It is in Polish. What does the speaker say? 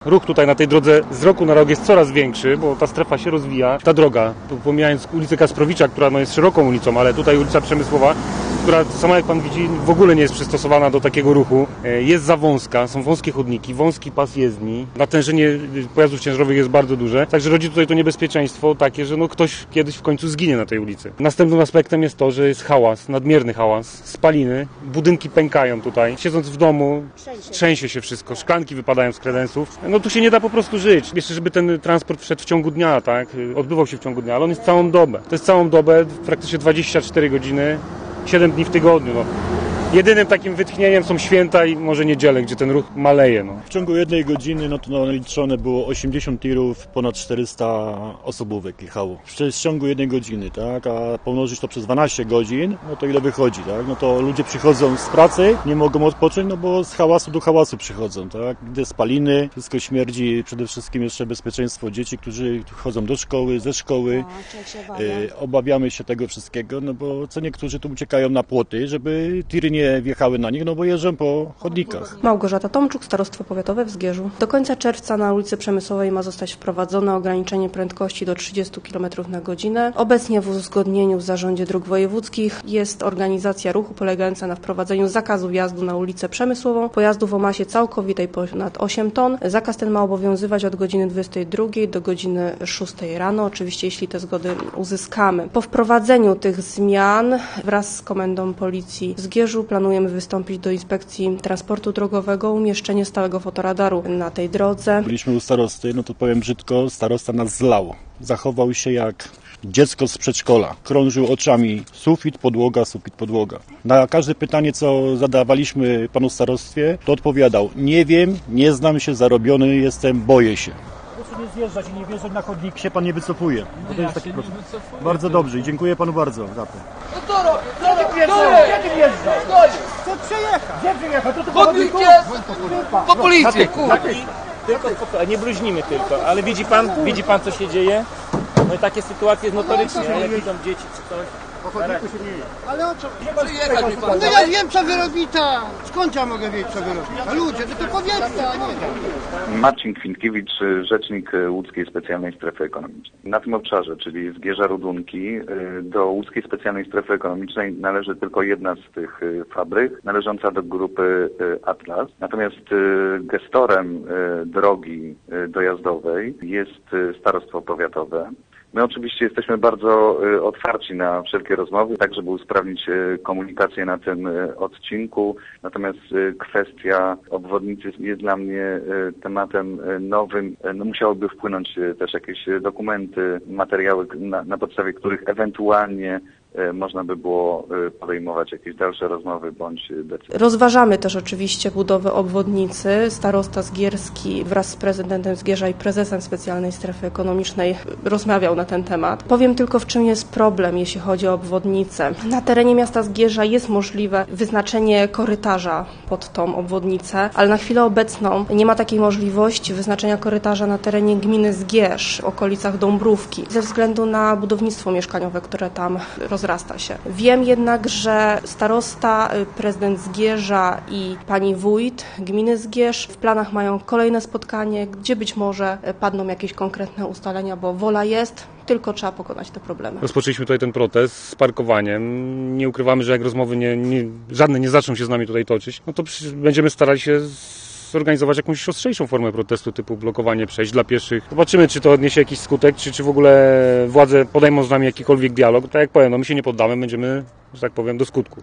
Ruch tutaj na tej drodze z roku na rok jest coraz większy, bo ta strefa się rozwija. Ta droga, pomijając ulicę Kasprowicza, która jest szeroką ulicą, ale tutaj ulica Przemysłowa, która sama jak pan widzi w ogóle nie jest przystosowana do takiego ruchu, jest za wąska, są wąskie chodniki, wąski pas jezdni, natężenie pojazdów ciężarowych jest bardzo duże, także rodzi tutaj to niebezpieczeństwo takie, że ktoś kiedyś w końcu zginie na tej ulicy. Następnym aspektem jest to, że jest hałas, nadmierny hałas, spaliny, budynki pękają tutaj, siedząc w domu trzęsie się wszystko, szklanki wypadają z kredensów, tu się nie da po prostu żyć. Jeszcze żeby ten transport wszedł w ciągu dnia, tak, odbywał się w ciągu dnia, ale on jest całą dobę. To jest całą dobę, praktycznie 24 godziny, 7 dni w tygodniu. Jedynym takim wytchnieniem są święta i może niedziele, gdzie ten ruch maleje. W ciągu jednej godziny to naliczone było 80 tirów, ponad 400 osobówek jechało. W ciągu jednej godziny, tak? A pomnożyć to przez 12 godzin, to ile wychodzi, tak? To ludzie przychodzą z pracy, nie mogą odpocząć, bo z hałasu do hałasu przychodzą, tak? Gdy spaliny, wszystko śmierdzi, przede wszystkim jeszcze bezpieczeństwo dzieci, którzy chodzą do szkoły, ze szkoły. Obawiamy się tego wszystkiego, bo co niektórzy tu uciekają na płoty, żeby tiry nie wjechały na nich, bo jeżdżą po chodnikach. Małgorzata Tomczuk, Starostwo Powiatowe w Zgierzu. Do końca czerwca na ulicy Przemysłowej ma zostać wprowadzone ograniczenie prędkości do 30 km na godzinę. Obecnie w uzgodnieniu w Zarządzie Dróg Wojewódzkich jest organizacja ruchu polegająca na wprowadzeniu zakazu wjazdu na ulicę Przemysłową pojazdów o masie całkowitej ponad 8 ton. Zakaz ten ma obowiązywać od godziny 22 do godziny 6 rano, oczywiście jeśli te zgody uzyskamy. Po wprowadzeniu tych zmian wraz z Komendą Policji w Zgierzu planujemy wystąpić do Inspekcji Transportu Drogowego o umieszczenie stałego fotoradaru na tej drodze. Byliśmy u starosty, to powiem brzydko, starosta nas zlał. Zachował się jak dziecko z przedszkola. Krążył oczami sufit, podłoga. Na każde pytanie, co zadawaliśmy panu starostwie, to odpowiadał: nie wiem, nie znam się, zarobiony jestem, boję się. Proszę nie zjeżdżać i nie wjeżdżać na chodnik, się pan nie wycofuje. To jest taki proces. Bardzo dobrze i dziękuję panu bardzo za to. Co robię? Gdzie ty wjeżdżasz? Chcę przejechać. Gdzie przejechać? Chodnik jest! Po policję, Tylko spokojnie, nie bluźnimy tylko, ale widzi pan co się dzieje? No i takie sytuacje jest notorycznie, jak widzą dzieci czy coś. Ale o co? No ja wiem, co wy robicie. Skąd ja mogę wiedzieć, co wy robicie? A ludzie, to powiedzcie, a nie. Marcin Kwintkiewicz, rzecznik Łódzkiej Specjalnej Strefy Ekonomicznej. Na tym obszarze, czyli Zgierza Rudunki, do Łódzkiej Specjalnej Strefy Ekonomicznej należy tylko jedna z tych fabryk, należąca do grupy Atlas. Natomiast gestorem drogi dojazdowej jest Starostwo Powiatowe. My oczywiście jesteśmy bardzo otwarci na wszelkie rozmowy, tak żeby usprawnić komunikację na tym odcinku. Natomiast kwestia obwodnicy jest dla mnie tematem nowym. Musiałyby wpłynąć też jakieś dokumenty, materiały, na podstawie których ewentualnie można by było podejmować jakieś dalsze rozmowy bądź decyzje. Rozważamy też oczywiście budowę obwodnicy. Starosta zgierski wraz z prezydentem Zgierza i prezesem Specjalnej Strefy Ekonomicznej rozmawiał na ten temat. Powiem tylko, w czym jest problem, jeśli chodzi o obwodnicę. Na terenie miasta Zgierza jest możliwe wyznaczenie korytarza pod tą obwodnicę, ale na chwilę obecną nie ma takiej możliwości wyznaczenia korytarza na terenie gminy Zgierz, w okolicach Dąbrówki, ze względu na budownictwo mieszkaniowe, które tam rozrasta się. Wiem jednak, że starosta, prezydent Zgierza i pani wójt gminy Zgierz w planach mają kolejne spotkanie, gdzie być może padną jakieś konkretne ustalenia, bo wola jest, tylko trzeba pokonać te problemy. Rozpoczęliśmy tutaj ten protest z parkowaniem. Nie ukrywamy, że jak rozmowy żadne nie zaczną się z nami tutaj toczyć, to będziemy starali się zorganizować jakąś ostrzejszą formę protestu typu blokowanie przejść dla pieszych. Zobaczymy, czy to odniesie jakiś skutek, czy w ogóle władze podejmą z nami jakikolwiek dialog. Tak jak powiem, my się nie poddamy, będziemy, że tak powiem, do skutku.